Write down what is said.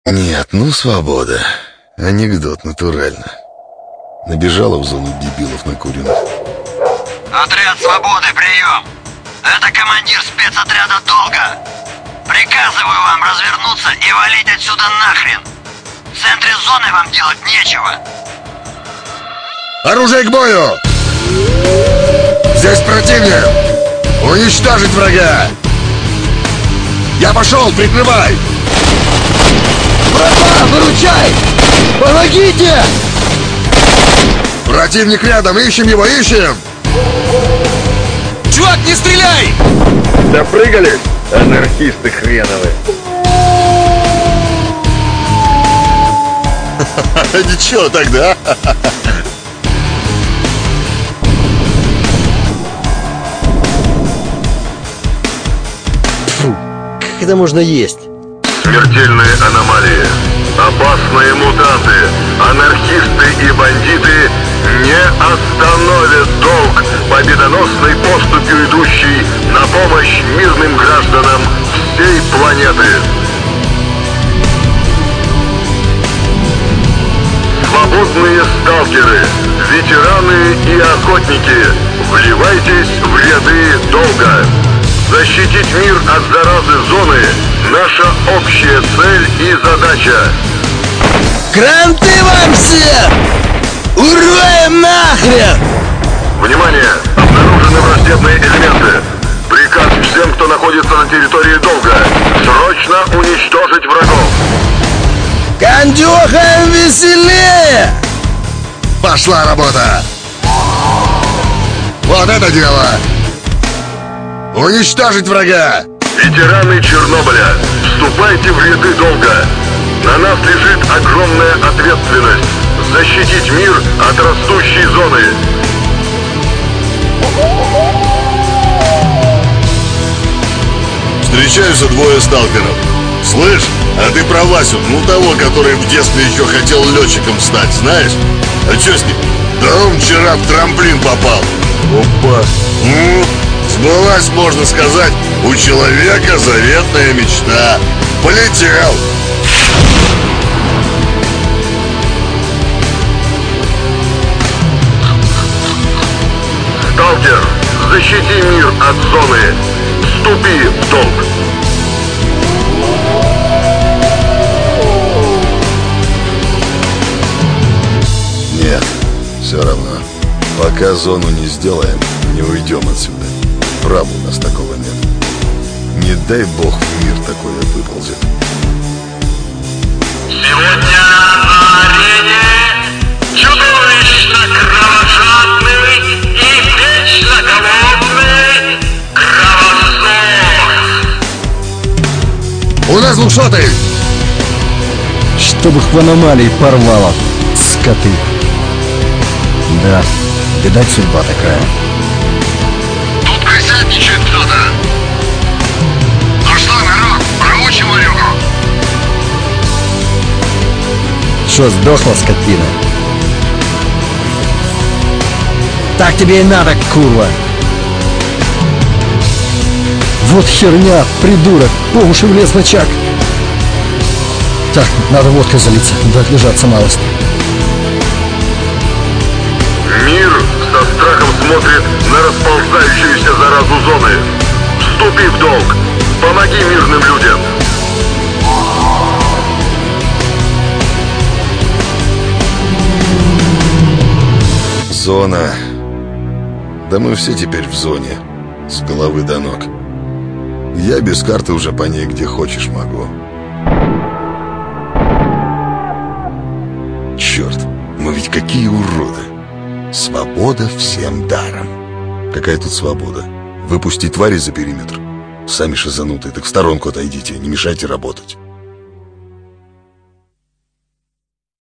Нет, ну свобода. Анекдот натурально. Набежала в зону дебилов накуренных. Отряд свободы, прием! Это командир спецотряда Долга. Приказываю вам развернуться и валить отсюда нахрен. В центре зоны вам делать нечего. Оружие к бою! Здесь противник! Уничтожить врага! Я пошел, прикрывай! Братва, выручай! Помогите! Противник рядом, ищем его, ищем! Чувак, не стреляй! Допрыгались, анархисты хреновы. Ничего тогда. Фу, как это можно есть? Смертельные аномалии, опасные мутанты, анархисты и бандиты не остановят долг, победоносной поступью идущий на помощь мирным гражданам всей планеты. Свободные сталкеры, ветераны и охотники, вливайтесь в ряды долга. Защитить мир от заразы зоны – наша общая цель и задача. Кранты вам все! Уроем нахрен! Внимание! Обнаружены враждебные элементы. Приказ всем, кто находится на территории долга, срочно уничтожить врагов. Кондюхаем веселее! Пошла работа! Вот это дело! Уничтожить врага! Ветераны Чернобыля, вступайте в ряды долга. На нас лежит огромная ответственность защитить мир от растущей зоны. Встречаются двое сталкеров. Слышь, а ты про Васю, ну того, который в детстве еще хотел летчиком стать, знаешь? А что с ним? Да он вчера в трамплин попал. Опа. Сбылась, можно сказать, у человека заветная мечта. Полетел. Сталкер, защити мир от зоны. Вступи в долг. Нет, все равно. Пока зону не сделаем, не уйдем отсюда. Права у нас такого нет. Не дай бог в мир такое выползет. Сегодня на арене чудовищно кровожадный и вечно голодный кровосос. У нас двухшоты! Чтобы их в аномалии порвало, скоты. Да, видать, судьба такая. Тут косятничает кто-то. Ну что, народ, проучим Варюгу? Что, сдохла скотина? Так тебе и надо, курва. Вот херня, придурок, по уши влез на чак. Так, надо водкой залиться, да отлежаться малость. Мир со страхом смотрит на расползающуюся заразу зоны. Вступи в долг. Помоги мирным людям. Зона. Да мы все теперь в зоне. С головы до ног. Я без карты уже по ней где хочешь могу. Черт, мы ведь какие уроды. Свобода всем даром. Какая тут свобода? Выпустить твари за периметр. Сами шизанутые, так в сторонку отойдите, не мешайте работать.